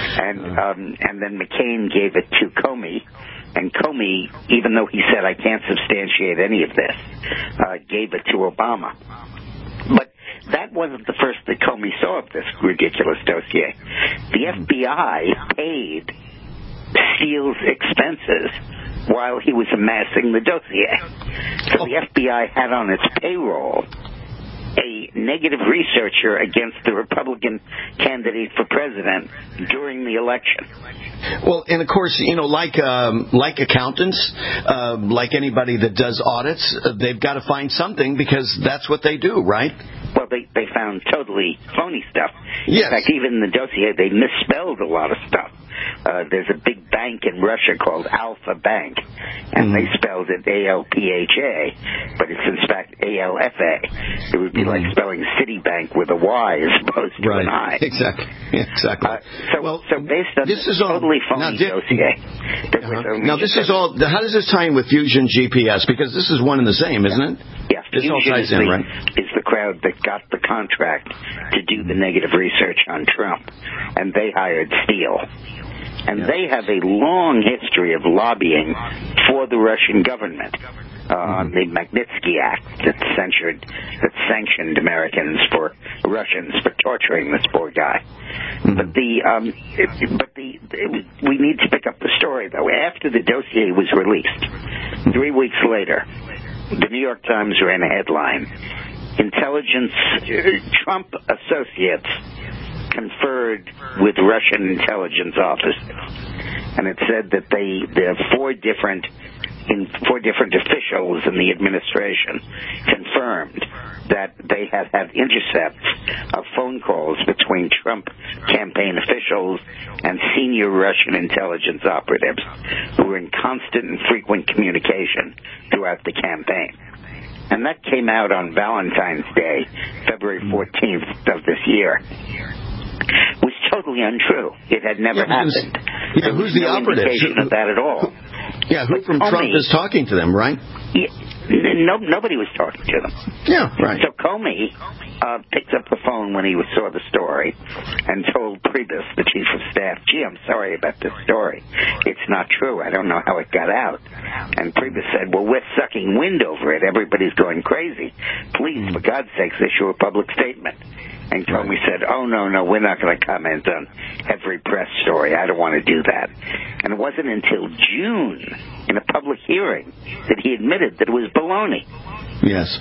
And then McCain gave it to Comey. And Comey, even though he said, I can't substantiate any of this, gave it to Obama. But that wasn't the first that Comey saw of this ridiculous dossier. The FBI paid Steele's expenses while he was amassing the dossier. So the FBI had on its payroll a negative researcher against the Republican candidate for president during the election. Well, and of course, like accountants, like anybody that does audits, they've got to find something because that's what they do, right? Well, they found totally phony stuff. Yes. In fact, even in the dossier, they misspelled a lot of stuff. There's a big bank in Russia called Alpha Bank, and they spelled it A-L-P-H-A, but it's in fact A-L-F-A. It would be like spelling Citibank with a Y as opposed to an I. Exactly. Exactly. So based on this totally phony dossier. Now, this is all. How does this tie in with Fusion GPS? Because this is one and the same, isn't it? Yeah, this all ties in, right? Is the crowd that got the contract to do the negative research on Trump, and they hired Steele. And they have a long history of lobbying for the Russian government on the Magnitsky Act that sanctioned Russians for torturing this poor guy. But we need to pick up the story though. After the dossier was released, 3 weeks later, the New York Times ran a headline: Trump associates conferred with Russian intelligence officers, and it said that there are four different officials in the administration confirmed that they have had intercepts of phone calls between Trump campaign officials and senior Russian intelligence operatives who were in constant and frequent communication throughout the campaign. And that came out on Valentine's Day, February 14th of this year. Was totally untrue. It had never happened. Yeah, who's the operative? Indication of that at all. Who from Trump is talking to them, right? Nobody was talking to them. Yeah, right. So Comey picked up the phone when he saw the story and told Priebus, the chief of staff, gee, I'm sorry about this story. It's not true. I don't know how it got out. And Priebus said, well, we're sucking wind over it. Everybody's going crazy. Please, for God's sakes, issue a public statement. And Comey said, oh, no, we're not going to comment on every press story. I don't want to do that. And it wasn't until June, in a public hearing, that he admitted that it was baloney. Yes.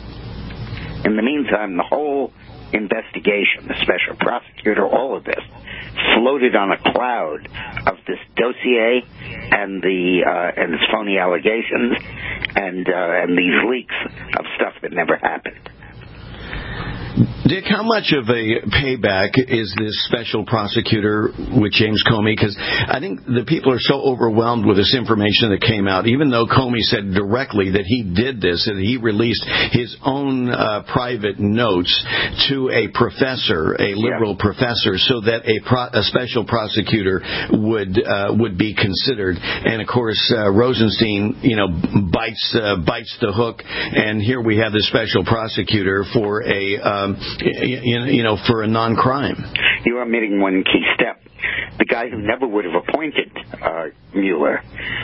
In the meantime, the whole investigation, the special prosecutor, all of this, floated on a cloud of this dossier and its phony allegations and these leaks of stuff that never happened. Dick, how much of a payback is this special prosecutor with James Comey? Because I think the people are so overwhelmed with this information that came out, even though Comey said directly that he did this, that he released his own private notes to a professor, a liberal professor, so that a special prosecutor would be considered. And, of course, Rosenstein, bites the hook, and here we have the special prosecutor for for a non-crime. You're omitting one key step. The guy who never would have appointed Mueller,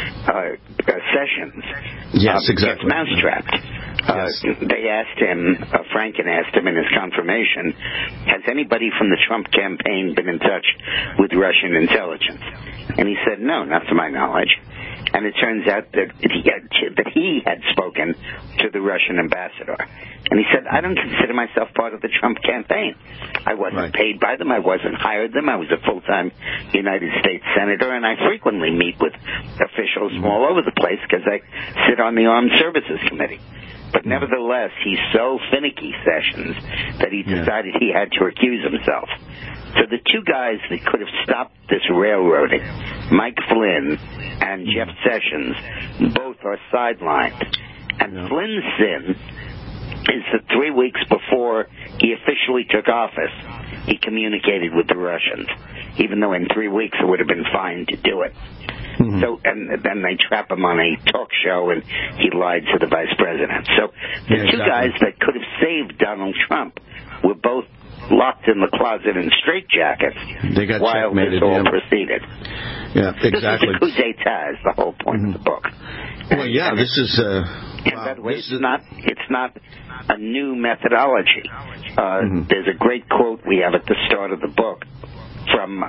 Sessions, yes, exactly, gets mousetrapped. They asked him, Franken asked him in his confirmation, has anybody from the Trump campaign been in touch with Russian intelligence? And he said, no, not to my knowledge. And it turns out that he had spoken to the Russian ambassador. And he said, I don't consider myself part of the Trump campaign. I wasn't paid by them. I wasn't hired them. I was a full-time United States senator, and I frequently meet with officials from all over the place because I sit on the Armed Services Committee. But nevertheless, he's so finicky, Sessions, that he decided he had to recuse himself. So the two guys that could have stopped this railroading, Mike Flynn and Jeff Sessions, both are sidelined. And Flynn's sin is that 3 weeks before he officially took office, he communicated with the Russians, even though in 3 weeks it would have been fine to do it. So, and then they trap him on a talk show, and he lied to the vice president. So the two guys that could have saved Donald Trump were both locked in the closet in straitjackets while this all proceeded. Yeah, exactly. This is a coup d'etat, is the whole point of the book. Well, yeah, this is... and by the way, it's not a new methodology. There's a great quote we have at the start of the book from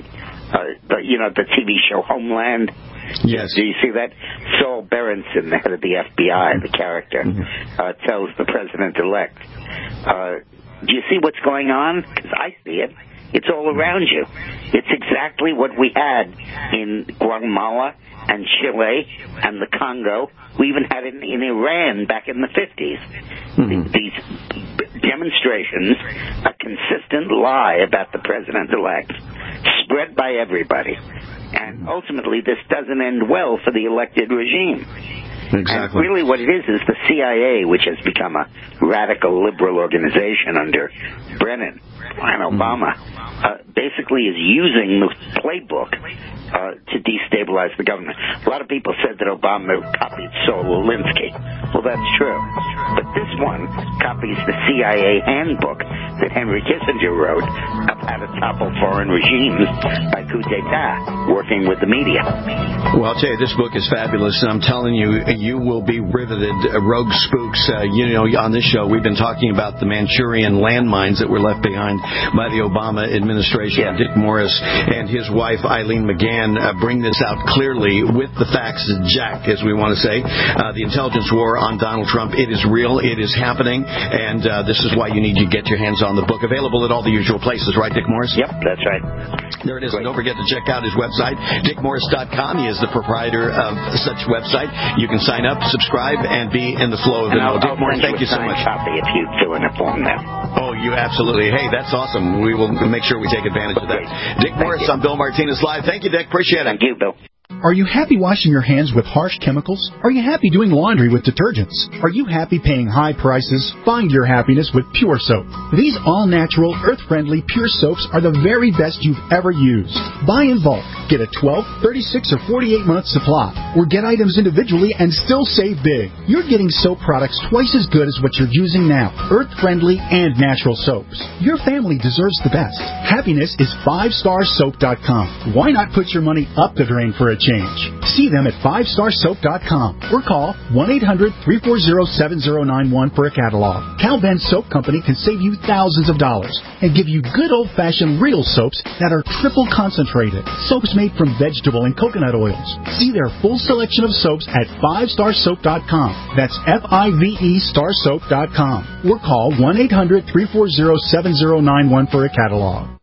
the TV show Homeland. Yes. Do you see that? Saul Berenson, the head of the FBI, the character, tells the president-elect, do you see what's going on? Because I see it. It's all around you. It's exactly what we had in Guatemala and Chile and the Congo. We even had it in Iran back in the 50s. These demonstrations, a consistent lie about the president-elect, spread by everybody. And ultimately, this doesn't end well for the elected regime. Exactly. And really what it is the CIA, which has become a radical liberal organization under Brennan and Obama, basically is using the playbook to destabilize the government. A lot of people said that Obama copied Saul Alinsky. Well, that's true. But this one copies the CIA handbook that Henry Kissinger wrote of how to topple foreign regimes by coup d'etat, working with the media. Well, I'll tell you, this book is fabulous, and I'm telling you, you will be riveted. Rogue Spooks, on this show, we've been talking about the Manchurian landmines that were left behind by the Obama administration. Yeah. Dick Morris and his wife, Eileen McGann, bring this out clearly with the facts, Jack, as we want to say. The intelligence war on Donald Trump, it is real, it is happening, and this is why you need to get your hands on the book. Available at all the usual places, right, Dick Morris? Yep, that's right. There it is. And don't forget to check out his website, dickmorris.com. He is the proprietor of such website. You can sign up, subscribe, and be in the flow of the know. Dick Morris, thank you so much. Copy if you fill in a form there. Oh, you absolutely. Hey, that's awesome. We will make sure we take advantage of that. Dick Morris on Bill Martinez Live. Thank you, Dick. Appreciate it. Thank you, Bill. Are you happy washing your hands with harsh chemicals? Are you happy doing laundry with detergents? Are you happy paying high prices? Find your happiness with Pure Soap. These all-natural, earth-friendly Pure Soaps are the very best you've ever used. Buy in bulk. Get a 12, 36, or 48-month supply. Or get items individually and still save big. You're getting soap products twice as good as what you're using now. Earth-friendly and natural soaps. Your family deserves the best. Happiness is 5starsoap.com. Why not put your money up the drain for a change? See them at 5starsoap.com or call 1-800-340-7091 for a catalog. Cal Ben Soap Company can save you thousands of dollars and give you good old-fashioned real soaps that are triple concentrated. Soaps made from vegetable and coconut oils. See their full selection of soaps at 5starsoap.com. That's FIVE starsoap.com or call 1-800-340-7091 for a catalog.